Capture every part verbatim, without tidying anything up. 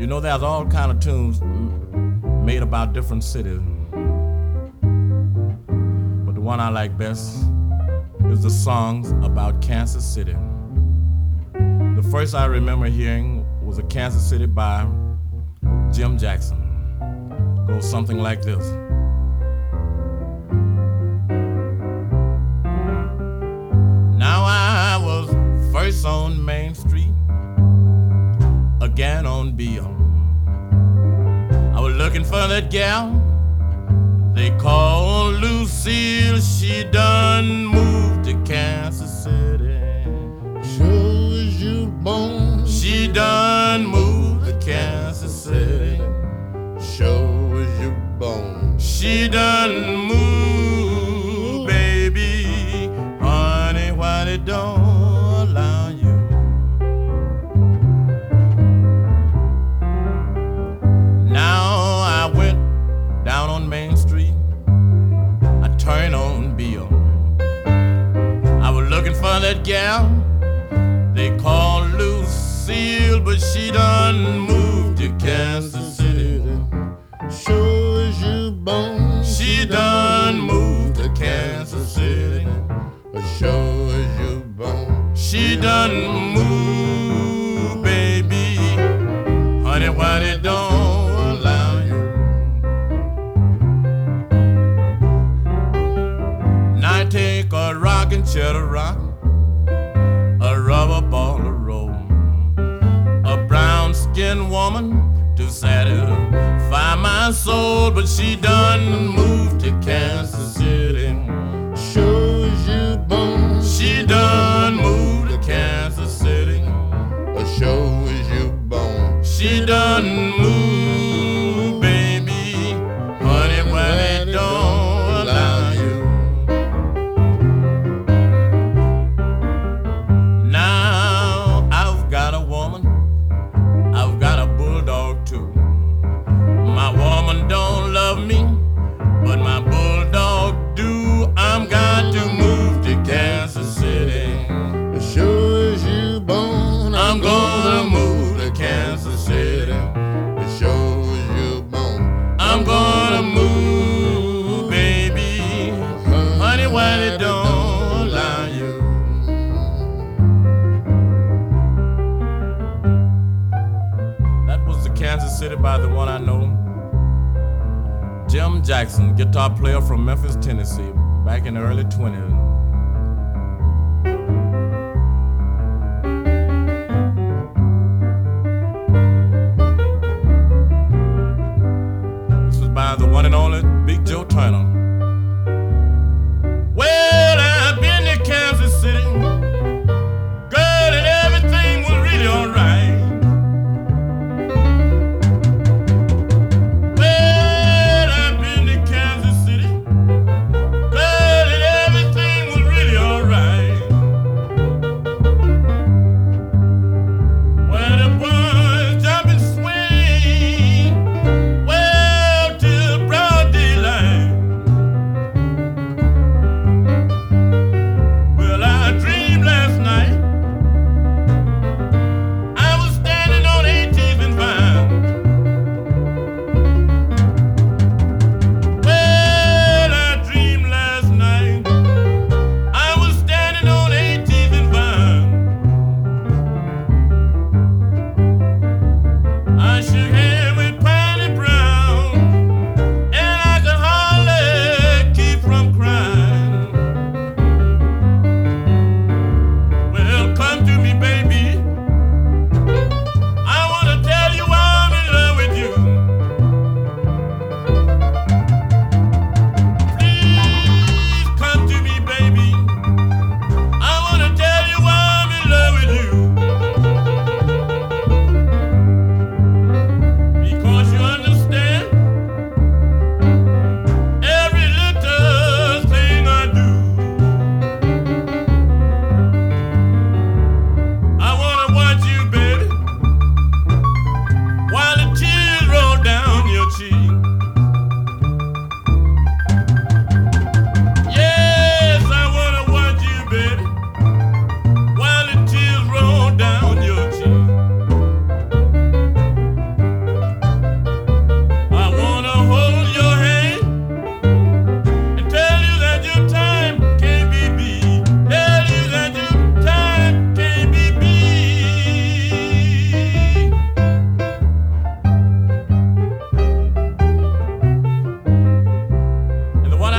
You know, there's all kind of tunes made about different cities, but the one I like best is the songs about Kansas City. The first I remember hearing was a Kansas City by Jim Jackson. Goes something like this. Now I was first on Main Street, again on Beale. I was looking for that gal they call Lucille. She done moved to Kansas City. Sure as you born. She done moved to Kansas City. Sure as you born. She done moved, baby. Honey, why they don't allow you? Now I went down on Main Street, I turned on Beale. I was looking for that gal they call Lucille, but she done moved to Kansas City. Sure as you born. She done moved to Kansas City. Sure as you born. She done moved, baby. Honey, why they don't allow you? Now I take a rockin' cheddar rock, a rubber ball of roll, a brown-skinned woman to satisfy my soul, but she done moved to Kansas City. Sure as you born. She done moved to Kansas City. Sure as you born. She done moved, baby. Honey, why they don't allow you? Now I've got a woman, I've got a bulldog too. My woman don't love me, but my bulldog do. I'm got to move to Kansas City. Sure as you born. I'm gonna move to Kansas City. Sure as you born. I'm gonna move, baby. Honey, why they don't allow you? That was the Kansas City by the one I know, Jim Jackson, guitar player from Memphis, Tennessee, back in the early twenties. This is by the one and only Big Joe Turner. Well, I've been to Kansas City, girl, and everything was really alright. Well, I've been to Kansas City, girl, and everything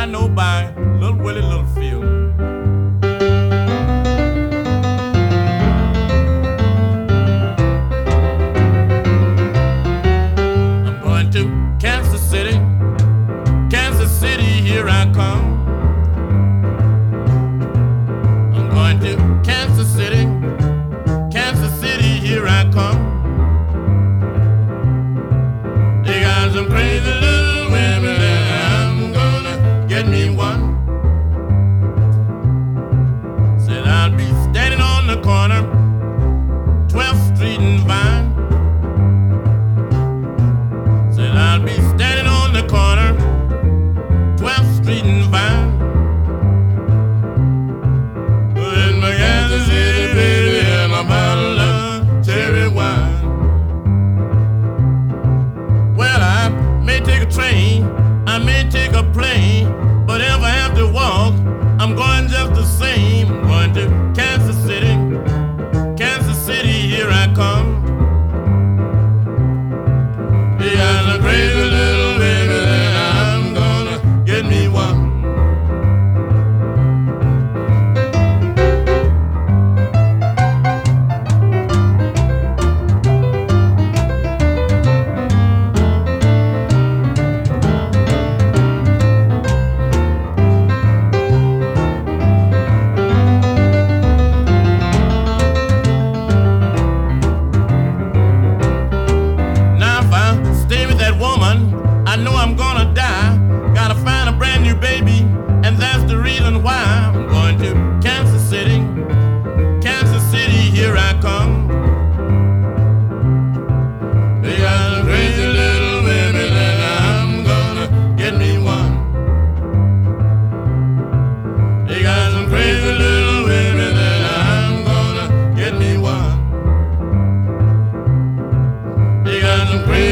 know by Little Willie Littlefield. I'm going to Kansas City, Kansas City, here I come. I'm going to Kansas City, Kansas City, here I come. They got some crazy little women and I'm gonna get me one. Said I'll be standing on the corner, twelfth Street and Vine. Said I'll be standing on the corner, twelfth Street and Vine. In my Kansas City, baby, and a bottle of cherry wine. Well, I may take a train, I may take a plane, but if I have to walk, I'm going just the same. I'm going to Kansas City, Kansas City, here I come. They got a crazy little baby and I'm gonna get me one. Now if I stay with that woman, I know I'm gonna die. Gotta find a brand new baby, and that's the reason why I'm going to Kansas City, Kansas City, here I come. They got a crazy little baby and I'm gonna get me one. They got some crazy little women and I'm gonna get me one. They got some crazy